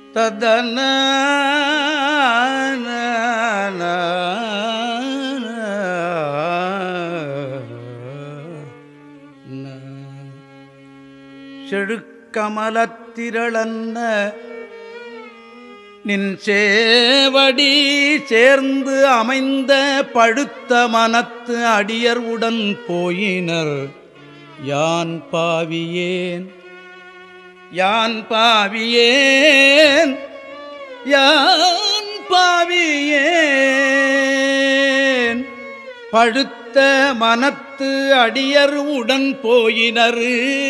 ததன செழுக்கமலத்திரளன்ன நின் சேவடி சேர்ந்து அமைந்த பழுத்த மனத்து அடியர் உடன் போயினர். யான் பாவியேன் யான் பாவியேன் யான் பாவியேன் பழுத்த மனத்து அடியர் உடன் போயினர்.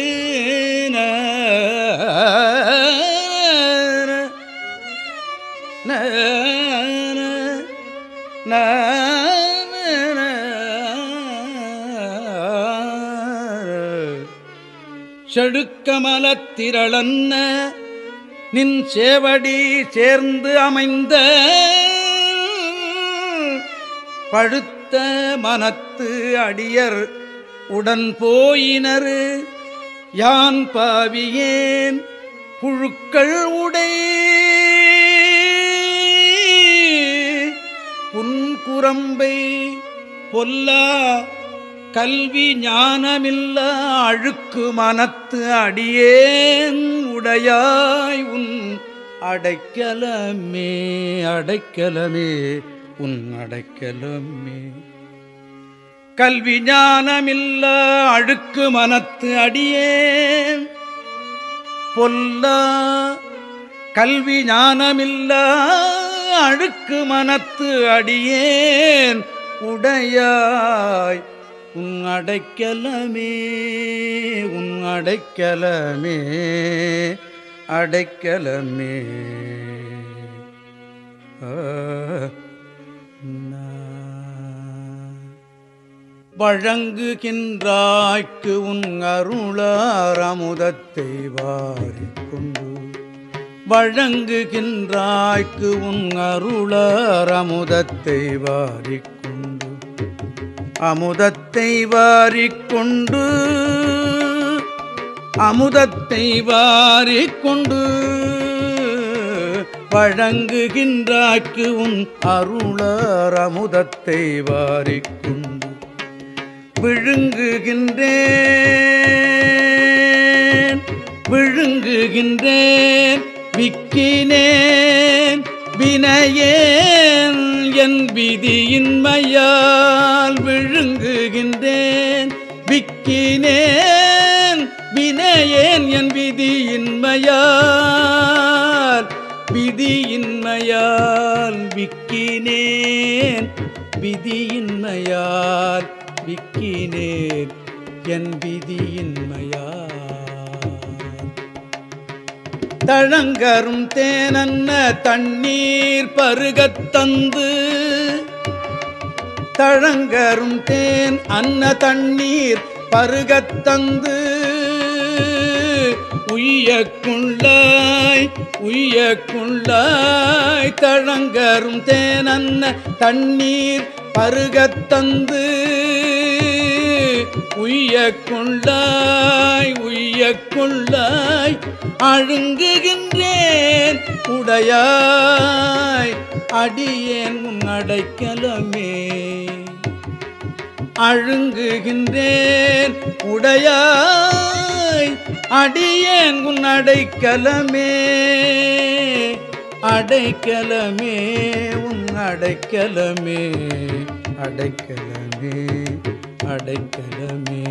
செழுக்கமலத்திரளன்ன நின் சேவடி சேர்ந்து அமைந்த பழுத்த மனத்து அடியர் உடன் போயினர். யான் பாவியேன் புழுக்கள் உடை புன்குரம்பை பொல்லா கல்வி ஞானமில்ல அழுக்கு மனத்து அடியேன் உடையாய் உன் அடைக்கலமே அடைக்கலமே உன் அடைக்கலமே. கல்வி ஞானமில்ல அழுக்கு மனத்து அடியேன் பொல்லா கல்வி ஞானமில்ல அழுக்கு மனத்து அடியேன் உடையாய் உன் அடைக்கலமே உன் அடைக்கலமே அடைக்கலமே. வழங்குகின்றாய்க்கு உன் அருளார் அமுதத்தை வாரிக்கொண்டு வழங்குகின்றாய்க்கு உன் அருளார் அமுதத்தை வாரிக்கொண்டு அமுதத்தை வாரிக்கொண்டு அமுதத்தை வாரிக்கொண்டு வழங்குகின்றாய்க்கு உன் அருளார் அமுதத்தை வாரிக்கொண்டு விழுங்குகின்றேன் விழுங்குகின்றேன் விக்கினேன் வினையேன் என் விதியின்மையால் விழுங்குகின்றேன் விக்கினேன் வினையேன் என் விதியின்மையால் விதியின்மையால் விக்கினேன் விதியின்மையால் விக்கினேன் என் விதியின்மையால். தழங்கரும் தேனன்ன தண்ணீர் பருகத் தந்து தழங்கரும் தேன் அன்ன தண்ணீர் பருகத் தந்து உய்யக்குள்ளாய் உய்யக்குள்ளாய் தழங்கரும் தேனன்ன தண்ணீர் பருகத் தந்து உய்யக்குள்ளாய் உய்யக்குள்ளாய் அழுங்குகின்றேன் உடையாய் அடியேன் உன் அடைக்கலமே அழுங்குகின்றேன் உடையாய் அடியேன் உன் அடைக்கலமே அடைக்கலமே உன் அடைக்கலமே அடைக்கலமே அடைக்கலமே.